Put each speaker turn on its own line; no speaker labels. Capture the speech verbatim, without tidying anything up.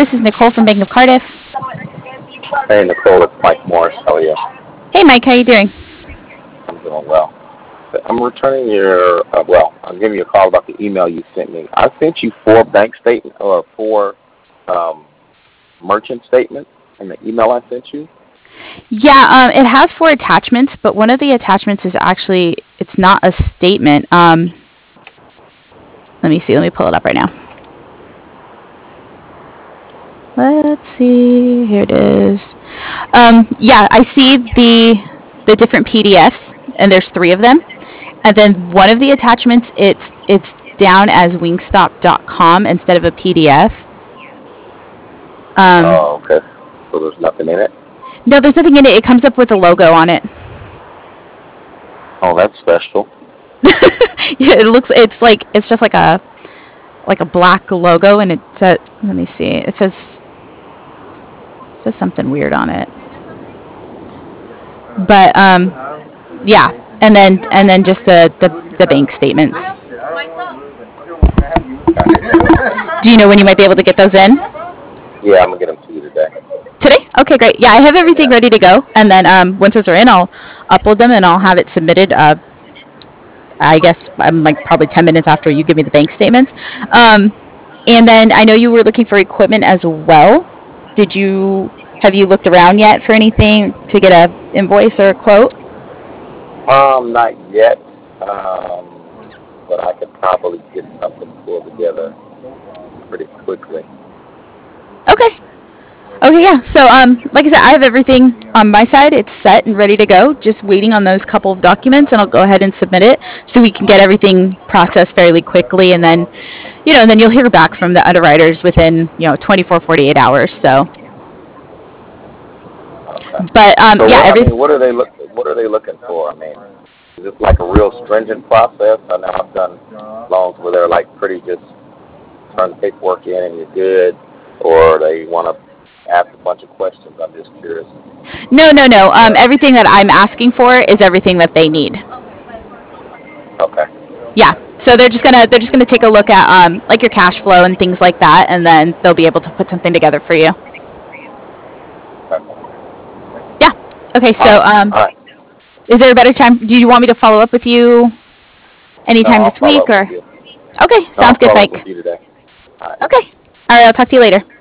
This is Nicole from Bank of Cardiff.
Hey, Nicole, it's Mike Morris. How are you?
Hey, Mike. How you doing?
I'm doing well. I'm returning your, uh, well, I'm giving you a call about the email you sent me. I sent you four bank statements or four um, merchant statements in the email I sent you.
Yeah, um, it has four attachments, but one of the attachments is actually, it's not a statement. Um, let me see. Let me pull it up right now. Let's see. Here it is. Um, yeah, I see the the different P D Fs, and there's three of them. And then one of the attachments, it's it's down as wingstop dot com instead of a P D F. Um,
Oh, okay. So there's nothing in it?
no, there's nothing in it. It comes up with a logo on it.
Oh, that's special.
Yeah, it looks. It's like it's just like a like a black logo, and it says. Let me see. It says it says something weird on it. But um, yeah, and then and then just the the, the bank statements. Do you know when you might be able to get those in?
Yeah, I'm going to get them to you today.
Today? Okay, great. Yeah, I have everything ready to go. And then um, once those are in, I'll upload them and I'll have it submitted. Uh, I guess I'm like probably ten minutes after you give me the bank statements. Um, and then I know you were looking for equipment as well. Did you have you looked around yet for anything to get a invoice or a quote?
Um, not yet, um, but I could probably get something pulled together pretty quickly.
Okay. Okay, yeah. So, um, like I said, I have everything on my side. It's set and ready to go. Just waiting on those couple of documents, and I'll go ahead and submit it so we can get everything processed fairly quickly. And then, you know, then you'll hear back from the underwriters within, you know, twenty-four, forty-eight hours. So,
Okay.
but um,
So,
yeah,
what, I
every
mean, what are they look? What are they looking for? I mean, is it like a real stringent process? I know I've done loans where they're like pretty just turn the paperwork in and you're good, or they want to ask a bunch of questions. I'm just curious.
no, no, no. Um, everything that I'm asking for is everything that they need.
Okay.
Yeah. So they're just gonna they're just gonna take a look at um like your cash flow and things like that, and then they'll be able to put something together for you.
Okay.
Yeah. Okay.
All
So
right.
um,
All right.
is there a better time? Do you want me to follow up with you
No,
anytime
I'll
this
follow
week
up with
or?
you.
Okay.
No, I'll
Sounds good,
follow up
Mike.
with you today. All right.
Okay. All right. I'll talk to you later.